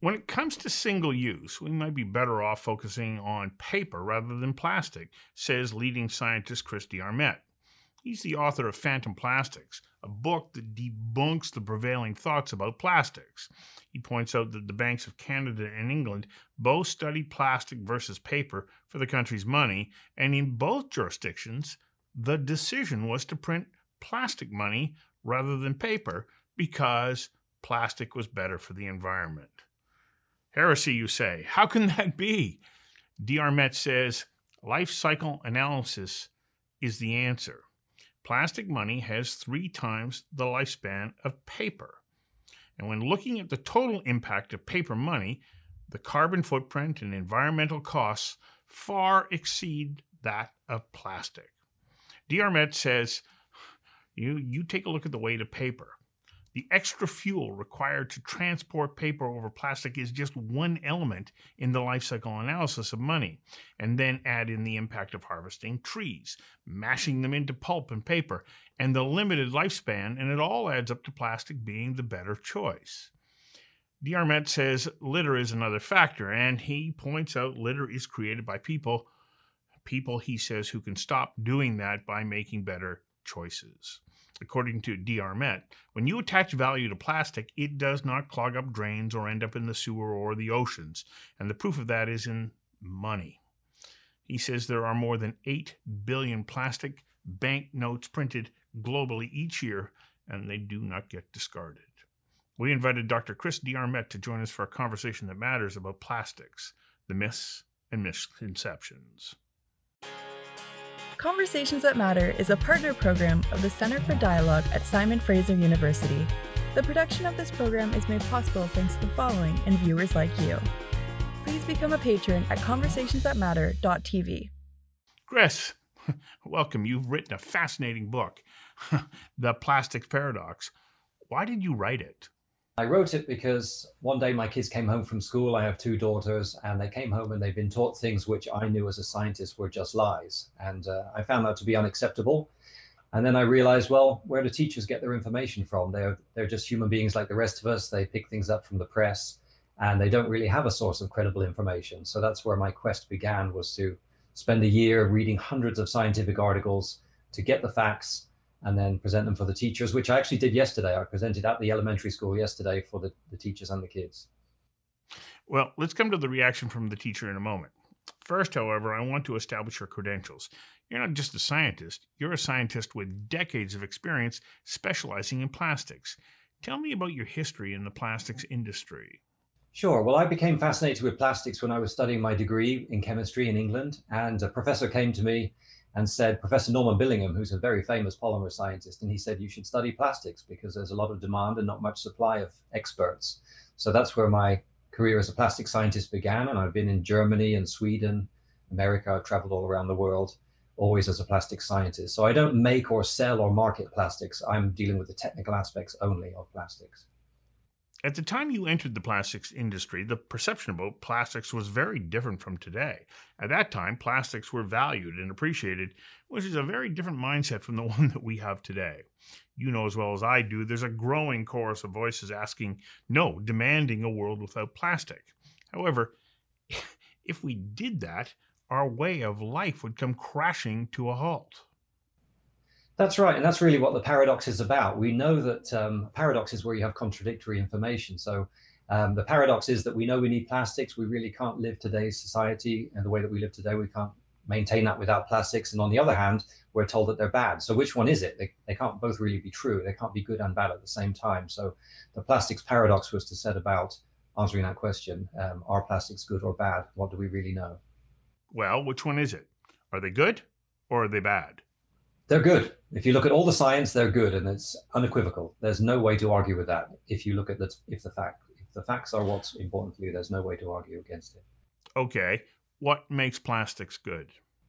When it comes to single use, we might be better off focusing on paper rather than plastic, says leading scientist Chris Armet. He's the author of Phantom Plastics, a book that debunks the prevailing thoughts about plastics. He points out that the banks of Canada and England both studied plastic versus paper for the country's money, and in both jurisdictions, the decision was to print plastic money rather than paper because plastic was better for the environment. Heresy, you say. How can that be? Armet says life cycle analysis is the answer. Plastic money has 3 times the lifespan of paper. And when looking at the total impact of paper money, the carbon footprint and environmental costs far exceed that of plastic. Armet says, you take a look at the weight of paper. The extra fuel required to transport paper over plastic is just one element in the life cycle analysis of money, and then add in the impact of harvesting trees, mashing them into pulp and paper, and the limited lifespan, and it all adds up to plastic being the better choice. Armet says litter is another factor, and he points out litter is created by people, he says, who can stop doing that by making better choices. According to Armet, when you attach value to plastic, it does not clog up drains or end up in the sewer or the oceans, and the proof of that is in money. He says there are more than 8 billion plastic banknotes printed globally each year, and they do not get discarded. We invited Dr. Chris Armet to join us for a conversation that matters about plastics, the myths and misconceptions. Conversations That Matter is a partner program of the Center for Dialogue at Simon Fraser University. The production of this program is made possible thanks to the following and viewers like you. Please become a patron at conversationsthatmatter.tv. Chris, welcome. You've written a fascinating book, The Plastics Paradox. Why did you write it? I wrote it because one day my kids came home from school. I have 2 daughters, and they came home and they've been taught things which I knew as a scientist were just lies. And I found that to be unacceptable. And then I realized, well, where do teachers get their information from? They're just human beings like the rest of us. They pick things up from the press, and they don't really have a source of credible information. So that's where my quest began, was to spend a year reading hundreds of scientific articles to get the facts and then present them for the teachers, which I actually did yesterday. I presented at the elementary school yesterday for the teachers and the kids. Well, let's come to the reaction from the teacher in a moment. First, however, I want to establish your credentials. You're not just a scientist. You're a scientist with decades of experience specializing in plastics. Tell me about your history in the plastics industry. Sure. Well, I became fascinated with plastics when I was studying my degree in chemistry in England. And a professor came to me and said, Professor Norman Billingham, who's a very famous polymer scientist, and he said, you should study plastics because there's a lot of demand and not much supply of experts. So that's where my career as a plastic scientist began. And I've been in Germany and Sweden, America. I've traveled all around the world, always as a plastic scientist. So I don't make or sell or market plastics. I'm dealing with the technical aspects only of plastics. At the time you entered the plastics industry, the perception about plastics was very different from today. At that time, plastics were valued and appreciated, which is a very different mindset from the one that we have today. You know as well as I do, there's a growing chorus of voices asking, no, demanding a world without plastic. However, if we did that, our way of life would come crashing to a halt. That's right. And that's really what the paradox is about. We know that paradox is where you have contradictory information. So the paradox is that we know we need plastics. We really can't live today's society and the way that we live today. We can't maintain that without plastics. And on the other hand, we're told that they're bad. So which one is it? They can't both really be true. They can't be good and bad at the same time. So the plastics paradox was to set about answering that question. Are plastics good or bad? What do we really know? Well, which one is it? Are they good or are they bad? They're good. If you look at all the science, they're good, and it's unequivocal. There's no way to argue with that. If you look at if the facts are what's important to you, there's no way to argue against it. Okay. What makes plastics good?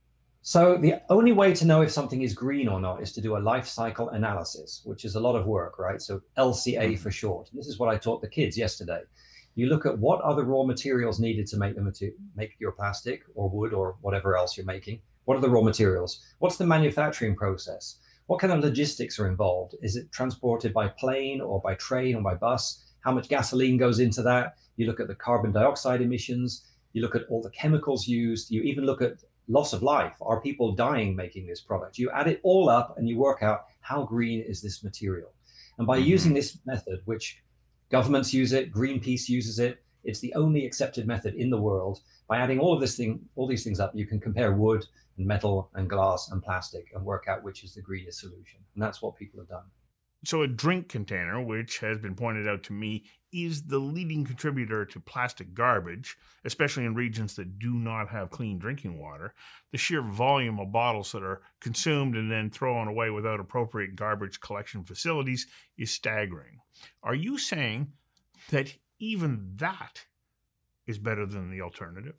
So the only way to know if something is green or not is to do a life cycle analysis, which is a lot of work, right? So LCA for short. This is what I taught the kids yesterday. You look at what are the raw materials needed to make your plastic or wood or whatever else you're making. What are the raw materials? What's the manufacturing process? What kind of logistics are involved? Is it transported by plane or by train or by bus? how much gasoline goes into that. You look at the carbon dioxide emissions. You look at all the chemicals used. You even look at loss of life. Are people dying making this product? You add it all up and you work out how green is this material. And by using this method, which governments use it, Greenpeace uses it, it's the only accepted method in the world. By adding all these things up, you can compare wood and metal and glass and plastic and work out which is the greenest solution. And that's what people have done. So a drink container, which has been pointed out to me, is the leading contributor to plastic garbage, especially in regions that do not have clean drinking water. The sheer volume of bottles that are consumed and then thrown away without appropriate garbage collection facilities is staggering. Are you saying that even that is better than the alternative?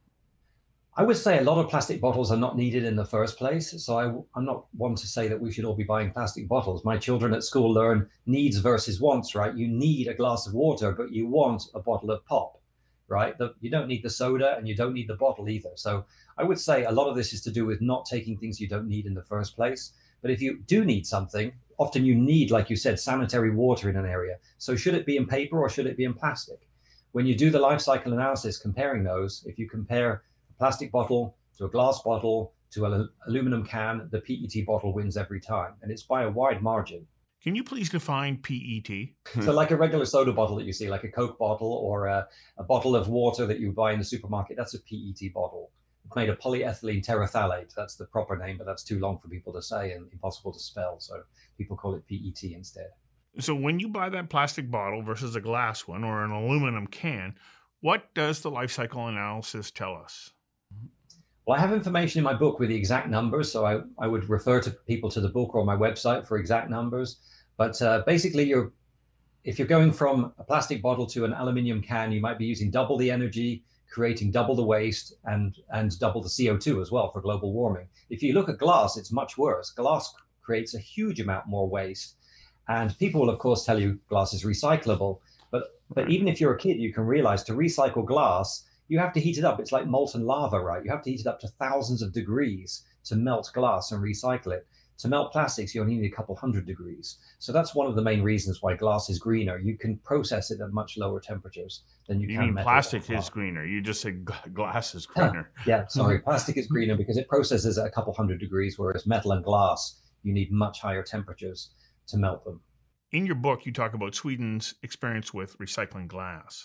I would say a lot of plastic bottles are not needed in the first place. So I'm not one to say that we should all be buying plastic bottles. My children at school learn needs versus wants, right? You need a glass of water, but you want a bottle of pop, right? You don't need the soda and you don't need the bottle either. So I would say a lot of this is to do with not taking things you don't need in the first place. But if you do need something, often you need, like you said, sanitary water in an area. So should it be in paper or should it be in plastic? When you do the life cycle analysis comparing those, if you compare plastic bottle to a glass bottle to an aluminum can, the PET bottle wins every time. And it's by a wide margin. Can you please define PET? So like a regular soda bottle that you see, like a Coke bottle or a bottle of water that you buy in the supermarket, that's a PET bottle. It's made of polyethylene terephthalate. That's the proper name, but that's too long for people to say and impossible to spell. So people call it PET instead. So when you buy that plastic bottle versus a glass one or an aluminum can, what does the life cycle analysis tell us? Well, I have information in my book with the exact numbers, so I would refer to people to the book or my website for exact numbers. But basically, if you're going from a plastic bottle to an aluminium can, you might be using double the energy, creating double the waste, and double the CO2 as well for global warming. If you look at glass, it's much worse. Glass creates a huge amount more waste. And people will, of course, tell you glass is recyclable. But even if you're a kid, you can realize to recycle glass, you have to heat it up. It's like molten lava, right? You have to heat it up to thousands of degrees to melt glass and recycle it. To melt plastics, you only need a couple hundred degrees. So that's one of the main reasons why glass is greener. You can process it at much lower temperatures than you can metal. You mean plastic is greener? You just said glass is greener. Yeah, sorry. Plastic is greener because it processes at a couple hundred degrees, whereas metal and glass, you need much higher temperatures to melt them. In your book, you talk about Sweden's experience with recycling glass.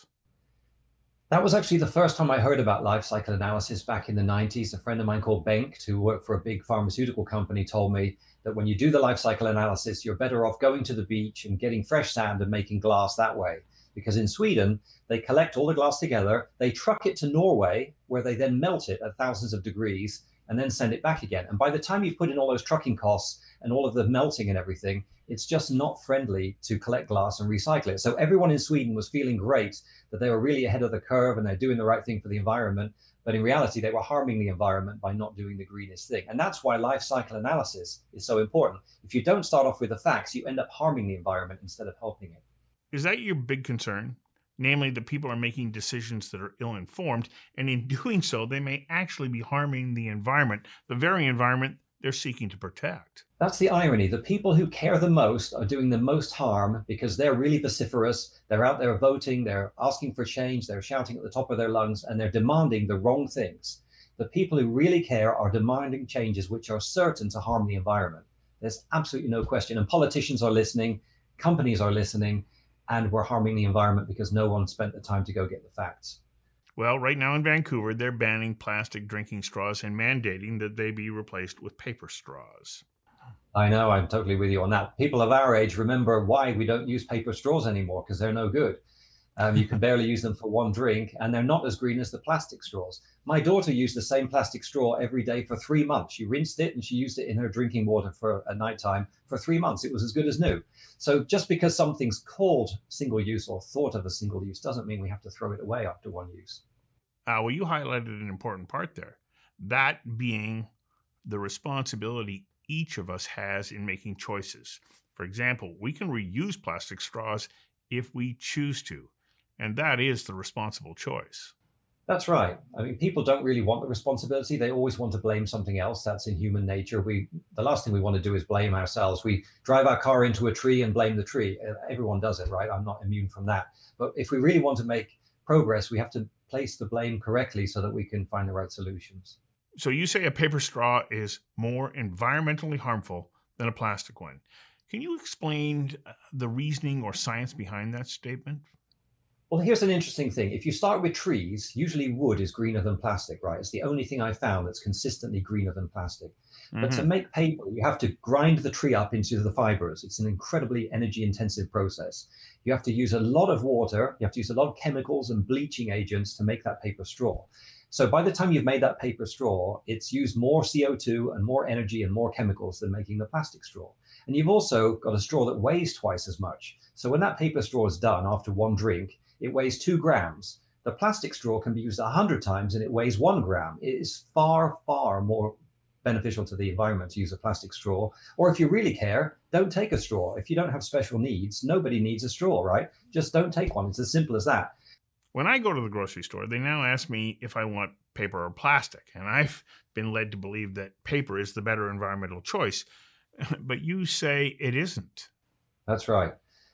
That was actually the first time I heard about life cycle analysis back in the 90s. A friend of mine called Bengt, who worked for a big pharmaceutical company, told me that when you do the life cycle analysis, you're better off going to the beach and getting fresh sand and making glass that way. Because in Sweden, they collect all the glass together, they truck it to Norway, where they then melt it at thousands of degrees and then send it back again. And by the time you've put in all those trucking costs and all of the melting and everything, it's just not friendly to collect glass and recycle it. So everyone in Sweden was feeling great that they were really ahead of the curve and they're doing the right thing for the environment. But in reality, they were harming the environment by not doing the greenest thing. And that's why life cycle analysis is so important. If you don't start off with the facts, you end up harming the environment instead of helping it. Is that your big concern? Namely, that people are making decisions that are ill-informed, and in doing so, they may actually be harming the environment, the very environment they're seeking to protect. That's the irony. The people who care the most are doing the most harm because they're really vociferous. They're out there voting, they're asking for change, they're shouting at the top of their lungs, and they're demanding the wrong things. The people who really care are demanding changes which are certain to harm the environment. There's absolutely no question. And politicians are listening, companies are listening, and we're harming the environment because no one spent the time to go get the facts. Well, right now in Vancouver, they're banning plastic drinking straws and mandating that they be replaced with paper straws. I know, I'm totally with you on that. People of our age remember why we don't use paper straws anymore, because they're no good. You can barely use them for one drink, and they're not as green as the plastic straws. My daughter used the same plastic straw every day for 3 months. She rinsed it and she used it in her drinking water at nighttime for 3 months. It was as good as new. So just because something's called single use or thought of as single use doesn't mean we have to throw it away after one use. Well, you highlighted an important part there, that being the responsibility each of us has in making choices. For example, we can reuse plastic straws if we choose to, and that is the responsible choice. That's right. I mean, people don't really want the responsibility. They always want to blame something else. That's in human nature. The last thing we want to do is blame ourselves. We drive our car into a tree and blame the tree. Everyone does it, right? I'm not immune from that. But if we really want to make progress, we have to place the blame correctly so that we can find the right solutions. So you say a paper straw is more environmentally harmful than a plastic one. Can you explain the reasoning or science behind that statement? Well, here's an interesting thing. If you start with trees, usually wood is greener than plastic, right? It's the only thing I found that's consistently greener than plastic. But to make paper, you have to grind the tree up into the fibers. It's an incredibly energy intensive process. You have to use a lot of water. You have to use a lot of chemicals and bleaching agents to make that paper straw. So by the time you've made that paper straw, it's used more CO2 and more energy and more chemicals than making the plastic straw. And you've also got a straw that weighs twice as much. So when that paper straw is done after one drink, it weighs 2 grams. The plastic straw can be used 100 times and it weighs 1 gram. It is far, far more beneficial to the environment to use a plastic straw. Or if you really care, don't take a straw. If you don't have special needs, nobody needs a straw, right? Just don't take one. It's as simple as that. When I go to the grocery store, they now ask me if I want paper or plastic, and I've been led to believe that paper is the better environmental choice, but you say it isn't. That's right.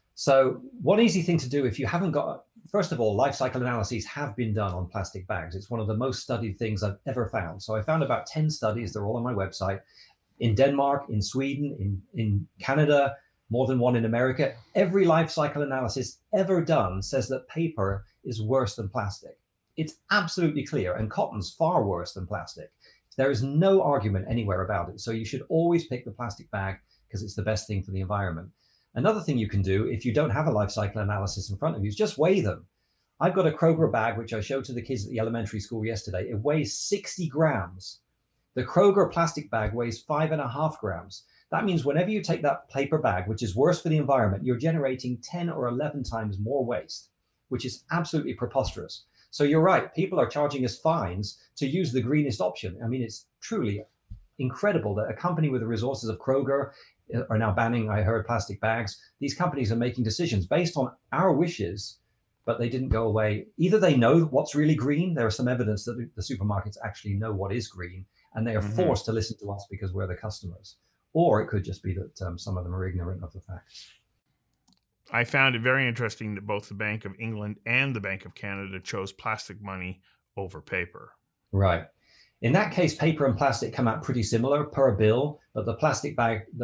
So one easy thing to do if you haven't got, first of all, life cycle analyses have been done on plastic bags. It's one of the most studied things I've ever found. So I found about 10 studies, they're all on my website, in Denmark, in Sweden, in Canada, more than one in America. Every life cycle analysis ever done says that paper is worse than plastic. It's absolutely clear, and cotton's far worse than plastic. There is no argument anywhere about it. So you should always pick the plastic bag because it's the best thing for the environment. Another thing you can do if you don't have a life cycle analysis in front of you is just weigh them. I've got a Kroger bag, which I showed to the kids at the elementary school yesterday. It weighs 60 grams. The Kroger plastic bag weighs 5.5 grams. That means whenever you take that paper bag, which is worse for the environment, you're generating 10 or 11 times more waste, which is absolutely preposterous. So you're right, people are charging us fines to use the greenest option. I mean, it's truly incredible that a company with the resources of Kroger are now banning, I heard, plastic bags. These companies are making decisions based on our wishes, but they didn't go away. Either they know what's really green, there is some evidence that the supermarkets actually know what is green, and they are forced to listen to us because we're the customers. Or it could just be that some of them are ignorant of the facts. I found it very interesting that both the Bank of England and the Bank of Canada chose plastic money over paper. Right. In that case, paper and plastic come out pretty similar per bill, but the plastic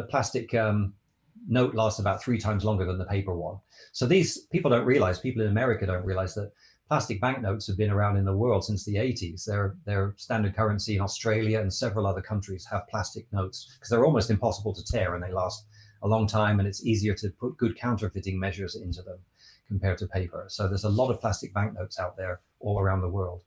note lasts about 3 times longer than the paper one. So these people in America don't realize that plastic banknotes have been around in the world since the 80s. Their standard currency in Australia and several other countries have plastic notes because they're almost impossible to tear and they last a long time, and it's easier to put good counterfeiting measures into them compared to paper. So there's a lot of plastic banknotes out there all around the world.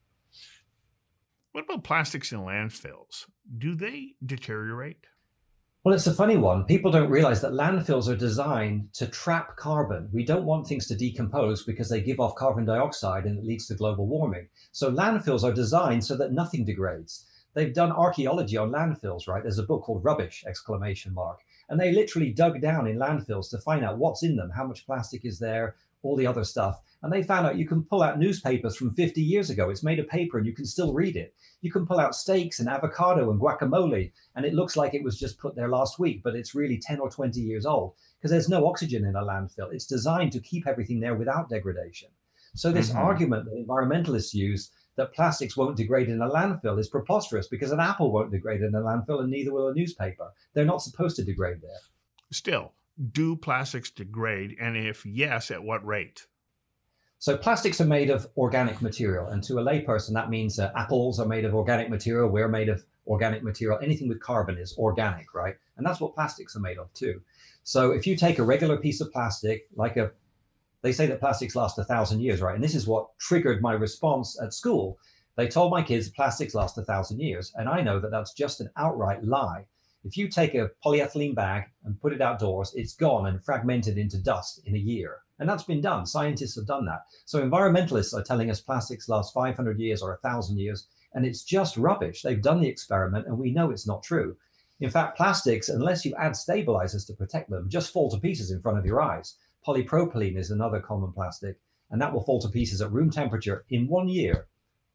What about plastics in landfills? Do they deteriorate? Well, it's a funny one. People don't realize that landfills are designed to trap carbon. We don't want things to decompose because they give off carbon dioxide and it leads to global warming. So landfills are designed so that nothing degrades. They've done archaeology on landfills, right? There's a book called Rubbish, ! And they literally dug down in landfills to find out what's in them, how much plastic is there, all the other stuff. And they found out you can pull out newspapers from 50 years ago. It's made of paper and you can still read it. You can pull out steaks and avocado and guacamole, and it looks like it was just put there last week, but it's really 10 or 20 years old because there's no oxygen in a landfill. It's designed to keep everything there without degradation. So this argument that environmentalists use that plastics won't degrade in a landfill is preposterous because an apple won't degrade in a landfill and neither will a newspaper. They're not supposed to degrade there. Still, do plastics degrade? And if yes, at what rate? So plastics are made of organic material. And to a layperson, that means apples are made of organic material. We're made of organic material. Anything with carbon is organic, right? And that's what plastics are made of too. So if you take a regular piece of plastic, they say that plastics last 1,000 years, right? And this is what triggered my response at school. They told my kids plastics last 1,000 years. And I know that that's just an outright lie. If you take a polyethylene bag and put it outdoors, it's gone and fragmented into dust in a year. And that's been done. Scientists have done that. So environmentalists are telling us plastics last 500 years or 1,000 years, and it's just rubbish. They've done the experiment and we know it's not true. In fact, plastics, unless you add stabilizers to protect them, just fall to pieces in front of your eyes. Polypropylene is another common plastic, and that will fall to pieces at room temperature in 1 year.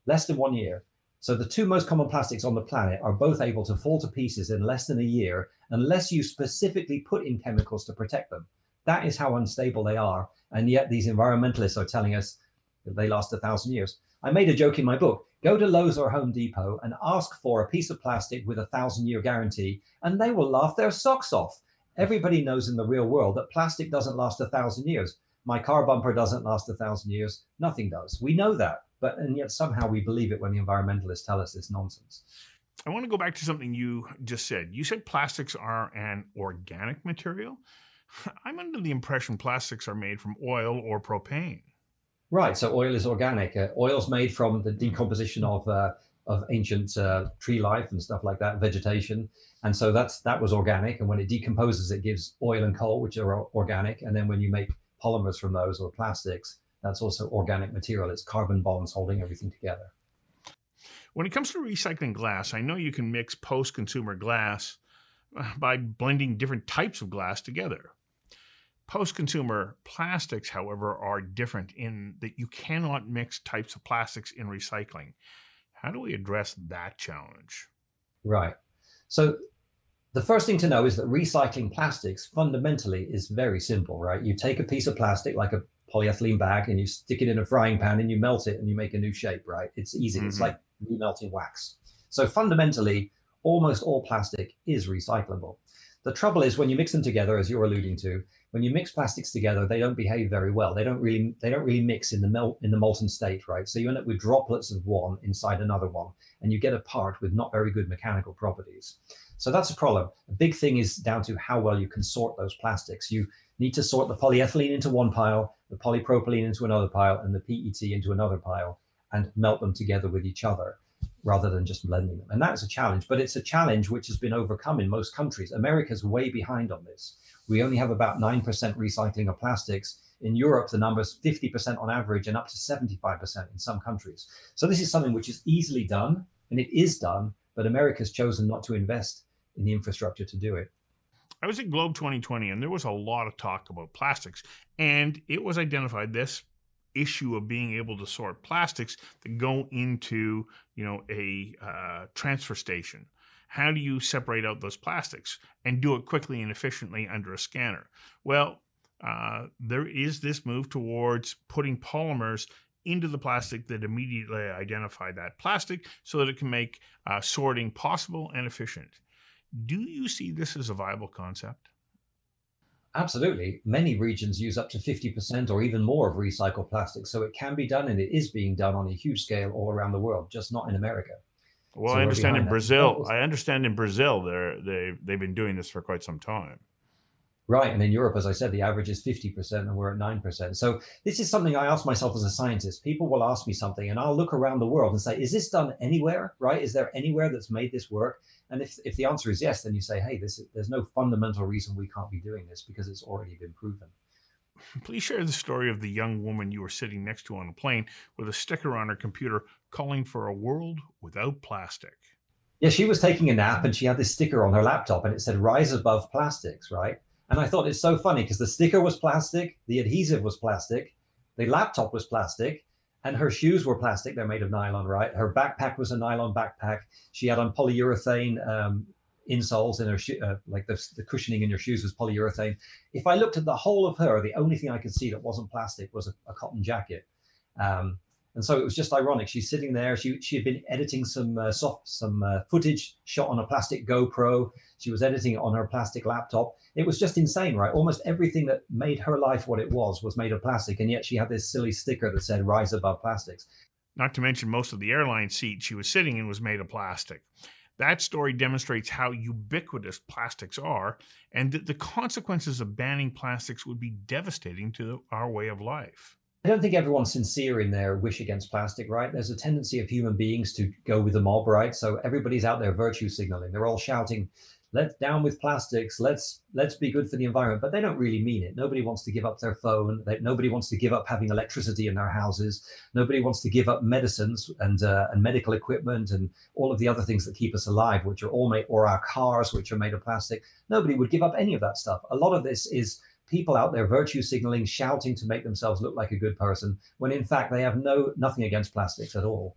less than 1 year. So the two most common plastics on the planet are both able to fall to pieces in less than a year, unless you specifically put in chemicals to protect them. That is how unstable they are. And yet these environmentalists are telling us that they last 1,000 years. I made a joke in my book. Go to Lowe's or Home Depot and ask for a piece of plastic with 1,000-year guarantee, and they will laugh their socks off. Everybody knows in the real world that plastic doesn't last 1,000 years. My car bumper doesn't last 1,000 years. Nothing does. We know that. And yet somehow we believe it when the environmentalists tell us it's nonsense. I want to go back to something you just said. You said plastics are an organic material. I'm under the impression plastics are made from oil or propane. Right. So oil is organic. Oil's made from the decomposition of ancient tree life and stuff like that, vegetation. And so that was organic. And when it decomposes, it gives oil and coal, which are organic. And then when you make polymers from those or plastics, that's also organic material. It's carbon bonds holding everything together. When it comes to recycling glass, I know you can mix post-consumer glass by blending different types of glass together. Post-consumer plastics, however, are different in that you cannot mix types of plastics in recycling. How do we address that challenge? Right. So the first thing to know is that recycling plastics fundamentally is very simple, right? You take a piece of plastic like a polyethylene bag and you stick it in a frying pan and you melt it and you make a new shape, right? It's easy. It's like remelting wax. So fundamentally, almost all plastic is recyclable. The trouble is when you mix them together, as you're alluding to, when you mix plastics together, they don't behave very well. They don't really mix in the molten state, right? So you end up with droplets of one inside another one, and you get a part with not very good mechanical properties. So that's a problem. A big thing is down to how well you can sort those plastics. You need to sort the polyethylene into one pile, the polypropylene into another pile, and the PET into another pile, and melt them together with each other rather than just blending them. And that's a challenge, but it's a challenge which has been overcome in most countries. America's way behind on this. We only have about 9% recycling of plastics. In Europe, the number's 50% on average and up to 75% in some countries. So this is something which is easily done, and it is done, but America's chosen not to invest in the infrastructure to do it. I was at Globe 2020, and there was a lot of talk about plastics, and it was identified this issue of being able to sort plastics that go into, a transfer station. How do you separate out those plastics and do it quickly and efficiently under a scanner? Well, there is this move towards putting polymers into the plastic that immediately identify that plastic so that it can make sorting possible and efficient. Do you see this as a viable concept? Absolutely. Many regions use up to 50% or even more of recycled plastic. So it can be done, and it is being done on a huge scale all around the world, just not in America. Well, So I we're understand in behind that. Brazil. They've been doing this for quite some time. Right. And in Europe, as I said, the average is 50% and we're at 9%. So this is something I ask myself as a scientist. People will ask me something and I'll look around the world and say, is this done anywhere? Right? Is there anywhere that's made this work? And if the answer is yes, then you say, hey, there's no fundamental reason we can't be doing this because it's already been proven. Please share the story of the young woman you were sitting next to on a plane with a sticker on her computer calling for a world without plastic. Yeah, she was taking a nap and she had this sticker on her laptop and it said, rise above plastics, right? And I thought it's so funny because the sticker was plastic, the adhesive was plastic, the laptop was plastic, and her shoes were plastic. They're made of nylon, right? Her backpack was a nylon backpack. She had on polyurethane insoles in her shoe, like the cushioning in your shoes was polyurethane. If I looked at the whole of her, the only thing I could see that wasn't plastic was a cotton jacket. And so it was just ironic. She's sitting there. She had been editing some footage shot on a plastic GoPro. She was editing it on her plastic laptop. It was just insane, right? Almost everything that made her life what it was made of plastic. And yet she had this silly sticker that said, rise above plastics. Not to mention most of the airline seat she was sitting in was made of plastic. That story demonstrates how ubiquitous plastics are and that the consequences of banning plastics would be devastating to our way of life. I don't think everyone's sincere in their wish against plastic, right? There's a tendency of human beings to go with the mob, right? So everybody's out there virtue signaling. They're all shouting, let's down with plastics. Let's be good for the environment. But they don't really mean it. Nobody wants to give up their phone. Nobody wants to give up having electricity in their houses. Nobody wants to give up medicines and medical equipment and all of the other things that keep us alive, which are all made, or our cars, which are made of plastic. Nobody would give up any of that stuff. A lot of this is people out there virtue signaling, shouting to make themselves look like a good person, when in fact they have nothing against plastics at all.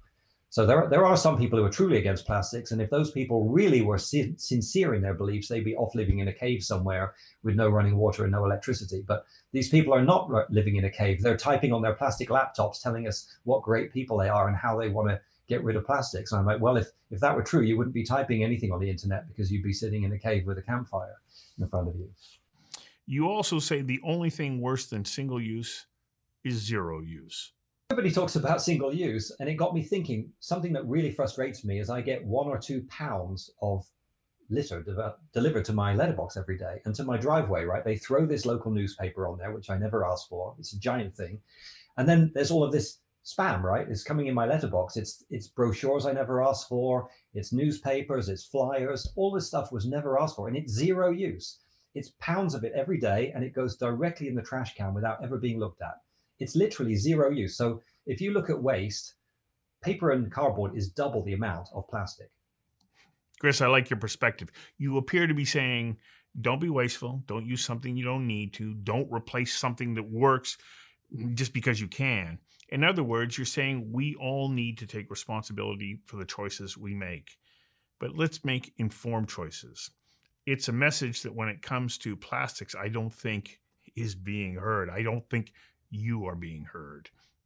So there are some people who are truly against plastics, and if those people really were sincere in their beliefs, they'd be off living in a cave somewhere with no running water and no electricity. But these people are not living in a cave. They're typing on their plastic laptops, telling us what great people they are and how they want to get rid of plastics. And I'm like, well, if that were true, you wouldn't be typing anything on the internet because you'd be sitting in a cave with a campfire in front of you. You also say the only thing worse than single use is zero use. Everybody talks about single use, and it got me thinking. Something that really frustrates me is I get 1 or 2 pounds of litter delivered to my letterbox every day and to my driveway, right? They throw this local newspaper on there, which I never asked for. It's a giant thing. And then there's all of this spam, right? It's coming in my letterbox. It's brochures I never asked for. It's newspapers, it's flyers. All this stuff was never asked for, and it's zero use. It's pounds of it every day, and it goes directly in the trash can without ever being looked at. It's literally zero use. So if you look at waste, paper and cardboard is double the amount of plastic. Chris, I like your perspective. You appear to be saying, don't be wasteful. Don't use something you don't need to. Don't replace something that works just because you can. In other words, you're saying we all need to take responsibility for the choices we make. But let's make informed choices. It's a message that when it comes to plastics, I don't think is being heard. I don't think you are being heard.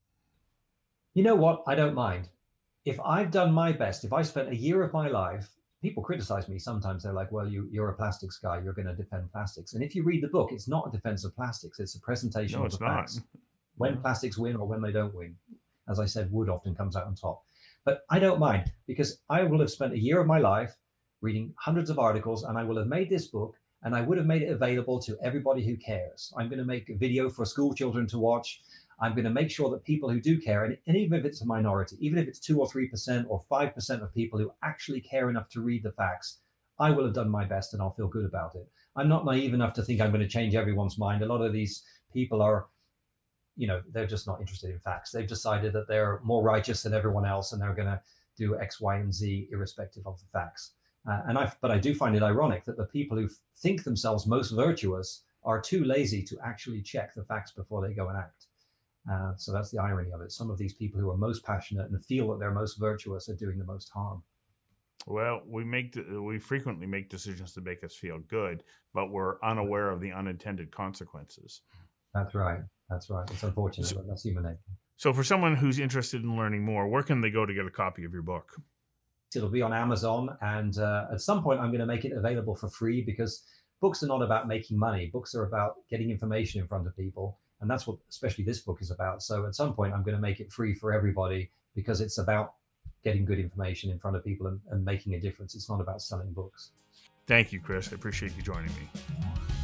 You know what? I don't mind. If I've done my best, if I spent a year of my life, people criticize me sometimes. They're like, well, you're a plastics guy. You're going to defend plastics. And if you read the book, it's not a defense of plastics. It's a presentation of the facts. When plastics win or when they don't win. As I said, wood often comes out on top. But I don't mind, because I will have spent a year of my life reading hundreds of articles, and I will have made this book, and I would have made it available to everybody who cares. I'm going to make a video for school children to watch. I'm going to make sure that people who do care, and even if it's a minority, even if it's 2 or 3% or 5% of people who actually care enough to read the facts, I will have done my best and I'll feel good about it. I'm not naive enough to think I'm going to change everyone's mind. A lot of these people are, they're just not interested in facts. They've decided that they're more righteous than everyone else and they're going to do X, Y, and Z irrespective of the facts. But I do find it ironic that the people who think themselves most virtuous are too lazy to actually check the facts before they go and act. So that's the irony of it. Some of these people who are most passionate and feel that they're most virtuous are doing the most harm. Well, we frequently make decisions to make us feel good, but we're unaware of the unintended consequences. That's right. It's unfortunate, but that's human nature. So for someone who's interested in learning more, where can they go to get a copy of your book? It'll be on Amazon, and at some point I'm going to make it available for free, because books are not about making money. Books are about getting information in front of people. And that's what especially this book is about. So at some point, I'm going to make it free for everybody, because it's about getting good information in front of people and making a difference. It's not about selling books. Thank you, Chris. I appreciate you joining me.